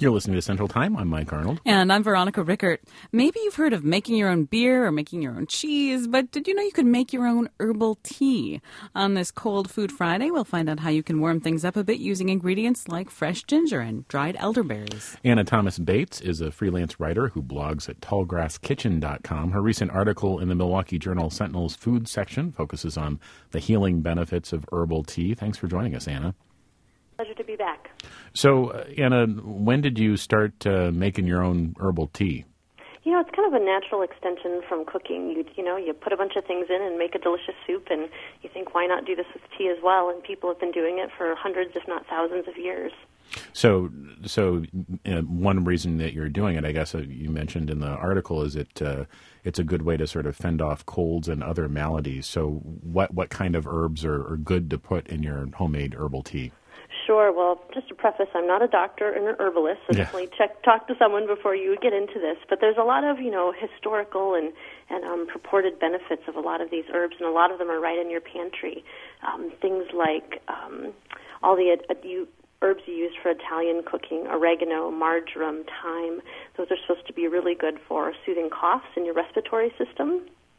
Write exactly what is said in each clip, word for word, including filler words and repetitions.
You're listening to Central Time. I'm Mike Arnold. And I'm Veronica Rickert. Maybe you've heard of making your own beer or making your own cheese, but did you know you could make your own herbal tea? On this Cold Food Friday, we'll find out how you can warm things up a bit using ingredients like fresh ginger and dried elderberries. Anna Thomas Bates is a freelance writer who blogs at tallgrass kitchen dot com. Her recent article in the Milwaukee Journal Sentinel's food section focuses on the healing benefits of herbal tea. Thanks for joining us, Anna. Pleasure to be back. So, uh, Anna, when did you start uh, making your own herbal tea? You know, it's kind of a natural extension from cooking. You you know, you put a bunch of things in and make a delicious soup, and you think, why not do this with tea as well? And people have been doing it for hundreds, if not thousands of years. So, so uh, one reason that you're doing it, I guess uh, you mentioned in the article, is it uh, it's a good way to sort of fend off colds and other maladies. So, what what kind of herbs are, are good to put in your homemade herbal tea? Sure. Well, just to preface, I'm not a doctor and an herbalist, so yeah. definitely check, talk to someone before you get into this. But there's a lot of, you know, historical and, and um, purported benefits of a lot of these herbs, and a lot of them are right in your pantry. Um, things like um, all the uh, you, herbs you use for Italian cooking, oregano, marjoram, thyme, those are supposed to be really good for soothing coughs in your respiratory system.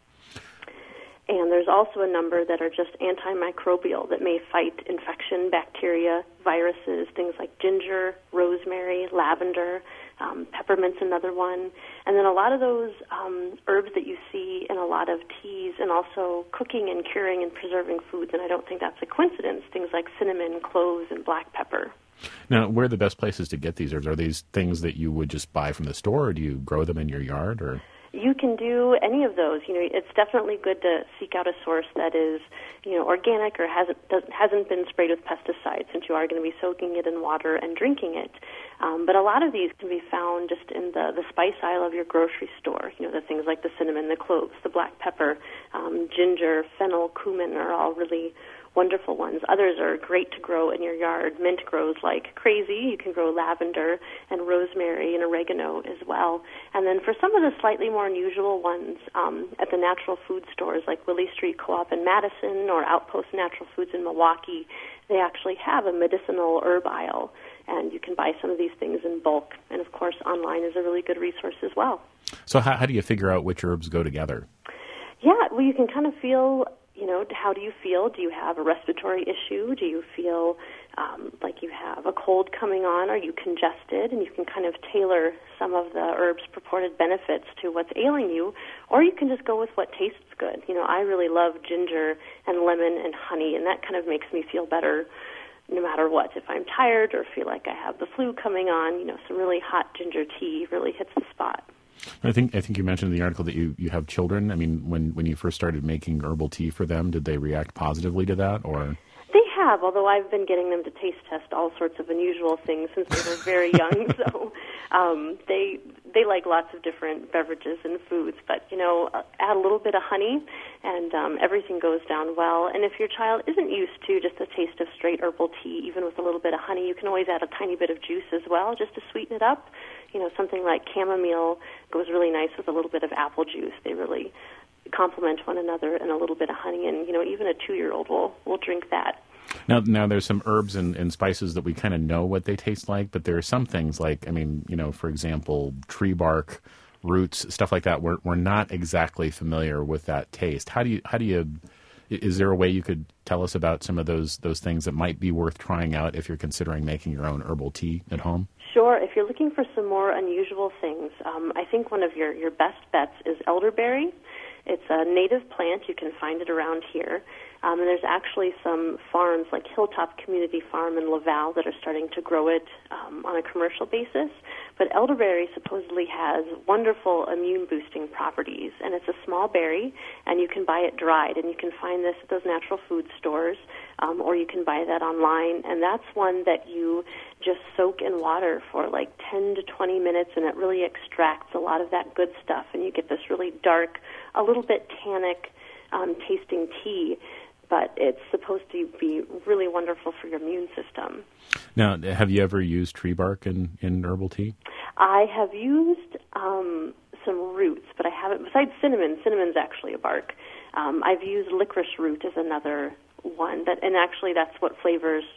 And there's also a number that are just antimicrobial that may fight infection, bacteria, viruses, things like ginger, rosemary, lavender, um, peppermint's another one. And then a lot of those um, herbs that you see in a lot of teas and also cooking and curing and preserving foods, and I don't think that's a coincidence, things like cinnamon, cloves, and black pepper. Now, where are the best places to get these herbs? Are these things that you would just buy from the store, or do you grow them in your yard, or...? You can do any of those. You know, it's definitely good to seek out a source that is, you know, organic or hasn't doesn't, hasn't been sprayed with pesticides, since you are going to be soaking it in water and drinking it. Um, but a lot of these can be found just in the, the spice aisle of your grocery store. You know, the things like the cinnamon, the cloves, the black pepper, um, ginger, fennel, cumin are all really wonderful ones. Others are great to grow in your yard. Mint grows like crazy. You can grow lavender and rosemary and oregano as well. And then for some of the slightly more unusual ones, um, at the natural food stores like Willie Street Co-op in Madison or Outpost Natural Foods in Milwaukee, they actually have a medicinal herb aisle, and you can buy some of these things in bulk. And of course, online is a really good resource as well. So how, how do you figure out which herbs go together? Yeah, well, you can kind of feel... You know, how do you feel? Do you have a respiratory issue? Do you feel um, like you have a cold coming on? Are you congested? And you can kind of tailor some of the herbs' purported benefits to what's ailing you, or you can just go with what tastes good. You know, I really love ginger and lemon and honey, and that kind of makes me feel better no matter what. If I'm tired or feel like I have the flu coming on, you know, some really hot ginger tea really hits the spot. I think I think you mentioned in the article that you, you have children. I mean, when, when you first started making herbal tea for them, did they react positively to that, or? They have, although I've been getting them to taste test all sorts of unusual things since they were very young. So um, they they like lots of different beverages and foods. But, you know, add a little bit of honey, and um, everything goes down well. And if your child isn't used to just the taste of straight herbal tea, even with a little bit of honey, you can always add a tiny bit of juice as well, just to sweeten it up. You know, something like chamomile goes really nice with a little bit of apple juice. They really complement one another, and a little bit of honey. And, you know, even a two-year-old will, will drink that. Now, now there's some herbs and, and spices that we kind of know what they taste like, but there are some things like, I mean, you know, for example, tree bark, roots, stuff like that. We're we're not exactly familiar with that taste. How do you how do you is there a way you could tell us about some of those those things that might be worth trying out if you're considering making your own herbal tea at home? Sure. If you're looking for some more unusual things, um, I think one of your, your best bets is elderberry. It's a native plant. You can find it around here. Um, and there's actually some farms like Hilltop Community Farm in Laval that are starting to grow it um, on a commercial basis. But elderberry supposedly has wonderful immune-boosting properties, and it's a small berry, and you can buy it dried, and you can find this at those natural food stores, um, or you can buy that online, and that's one that you just soak in water for like ten to twenty minutes, and it really extracts a lot of that good stuff, and you get this really dark, a little bit tannic um, tasting tea. But it's supposed to be really wonderful for your immune system. Now, have you ever used tree bark in, in herbal tea? I have used um, some roots, but I haven't, besides cinnamon. Cinnamon's actually a bark. Um, I've used licorice root as another one, that, and actually that's what flavors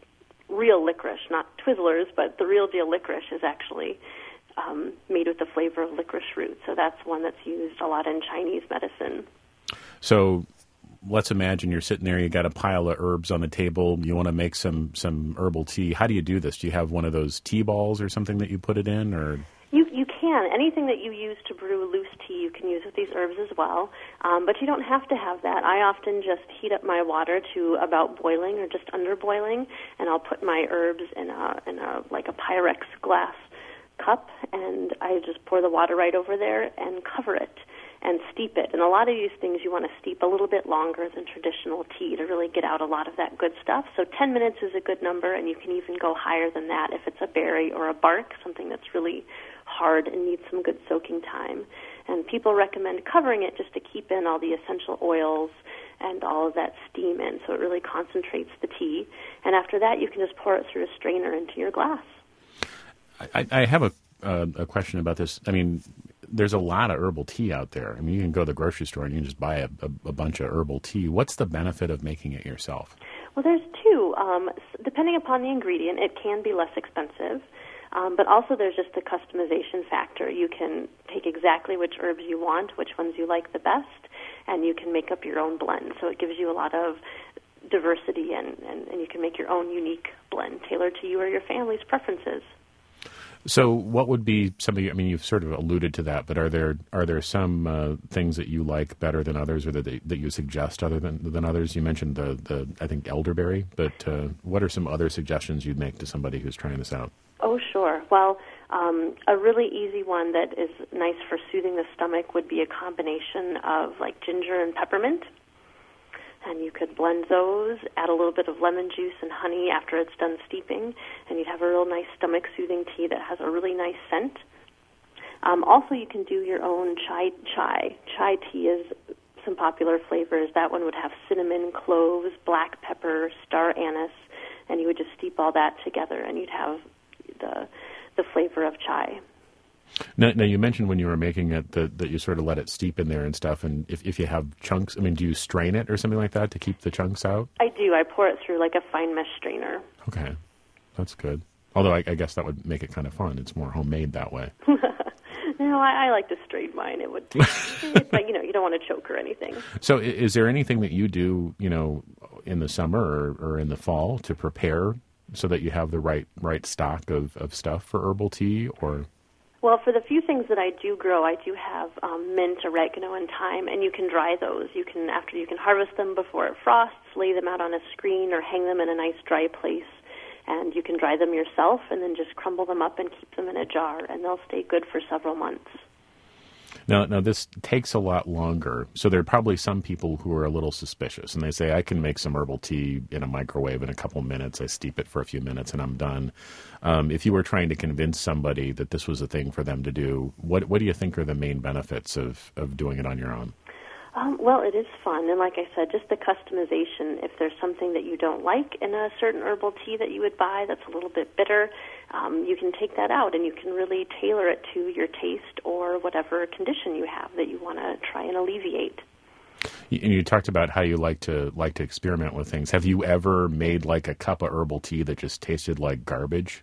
real licorice, not Twizzlers, but the real deal licorice is actually um, made with the flavor of licorice root. So that's one that's used a lot in Chinese medicine. So let's imagine you're sitting there, you got a pile of herbs on the table, you want to make some, some herbal tea. How do you do this? Do you have one of those tea balls or something that you put it in, or? You you can. Anything that you use to brew loose tea, you can use with these herbs as well. Um, but you don't have to have that. I often just heat up my water to about boiling or just under boiling, and I'll put my herbs in a in a like a Pyrex glass cup, and I just pour the water right over there and cover it and steep it. And a lot of these things you want to steep a little bit longer than traditional tea to really get out a lot of that good stuff. So ten minutes is a good number, and you can even go higher than that if it's a berry or a bark, something that's really hard and needs some good soaking time. And people recommend covering it just to keep in all the essential oils and all of that steam in, so it really concentrates the tea. And after that, you can just pour it through a strainer into your glass. I, I have a, uh, a question about this. I mean, there's a lot of herbal tea out there. I mean, you can go to the grocery store and you can just buy a, a, a bunch of herbal tea. What's the benefit of making it yourself? Well, there's two. Um, depending upon the ingredient, it can be less expensive. Um, but also there's just the customization factor. You can take exactly which herbs you want, which ones you like the best, and you can make up your own blend. So it gives you a lot of diversity, and, and, and you can make your own unique blend tailored to you or your family's preferences. So what would be something, I mean, you've sort of alluded to that, but are there are there some uh, things that you like better than others, or that they, that you suggest other than than others? You mentioned the, the I think, elderberry, but uh, what are some other suggestions you'd make to somebody who's trying this out? Oh, sure. Well, um, a really easy one that is nice for soothing the stomach would be a combination of like ginger and peppermint. And you could blend those, add a little bit of lemon juice and honey after it's done steeping, and you'd have a real nice stomach-soothing tea that has a really nice scent. Um, also, you can do your own chai chai. Chai tea is some popular flavors. That one would have cinnamon, cloves, black pepper, star anise, and you would just steep all that together, and you'd have the the flavor of chai. Now, now you mentioned when you were making it that, that you sort of let it steep in there and stuff, and if, if you have chunks, I mean, do you strain it or something like that to keep the chunks out? I do. I pour it through like a fine mesh strainer. Okay. That's good. Although I, I guess that would make it kind of fun. It's more homemade that way. No, I, I like to strain mine. It would, it's like, you know, you don't want to choke or anything. So is there anything that you do, you know, in the summer or, or in the fall to prepare so that you have the right right stock of, of stuff for herbal tea, or? Well, for the few things that I do grow, I do have um, mint, oregano, and thyme, and you can dry those. You can, after you can harvest them before it frosts, lay them out on a screen or hang them in a nice dry place, and you can dry them yourself and then just crumble them up and keep them in a jar, and they'll stay good for several months. Now, now this takes a lot longer, so there are probably some people who are a little suspicious, and they say, I can make some herbal tea in a microwave in a couple minutes. I steep it for a few minutes, and I'm done. Um, if you were trying to convince somebody that this was a thing for them to do, what what do you think are the main benefits of, of doing it on your own? Um, well, it is fun, and like I said, just the customization. If there's something that you don't like in a certain herbal tea that you would buy that's a little bit bitter, um, you can take that out, and you can really tailor it to your taste or whatever condition you have that you want to try and alleviate. And you talked about how you like to like to experiment with things. Have you ever made like a cup of herbal tea that just tasted like garbage?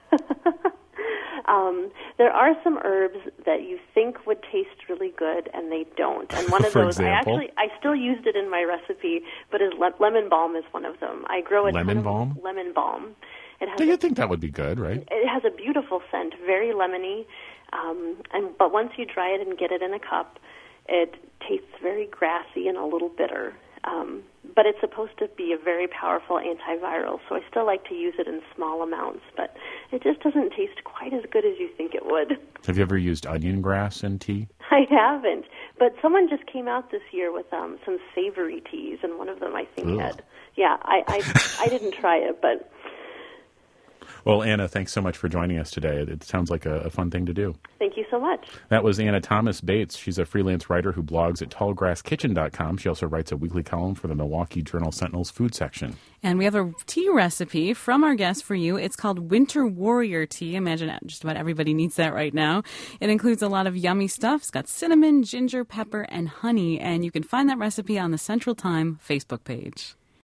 Um, there are some herbs that you think would taste really good, and they don't. And one of For those, example? I actually, I still used it in my recipe, but is le- lemon balm is one of them. I grow a Lemon ton of balm? lemon balm. It has Do you a, think that would be good, right? it has a beautiful scent, very lemony. Um, and but once you dry it and get it in a cup, it tastes very grassy and a little bitter. Um, but it's supposed to be a very powerful antiviral, so I still like to use it in small amounts, but it just doesn't taste quite as good as you think it would. Have you ever used onion grass in tea? I haven't, but someone just came out this year with um, some savory teas, and one of them I think Ugh. had. Yeah, I, I I didn't try it, but. Well, Anna, thanks so much for joining us today. It, it sounds like a, a fun thing to do. Thank you so much. That was Anna Thomas Bates. She's a freelance writer who blogs at tall grass kitchen dot com. She also writes a weekly column for the Milwaukee Journal Sentinel's food section. And we have a tea recipe from our guest for you. It's called Winter Warrior Tea. Imagine just about everybody needs that right now. It includes a lot of yummy stuff. It's got cinnamon, ginger, pepper, and honey. And you can find that recipe on the Central Time Facebook page.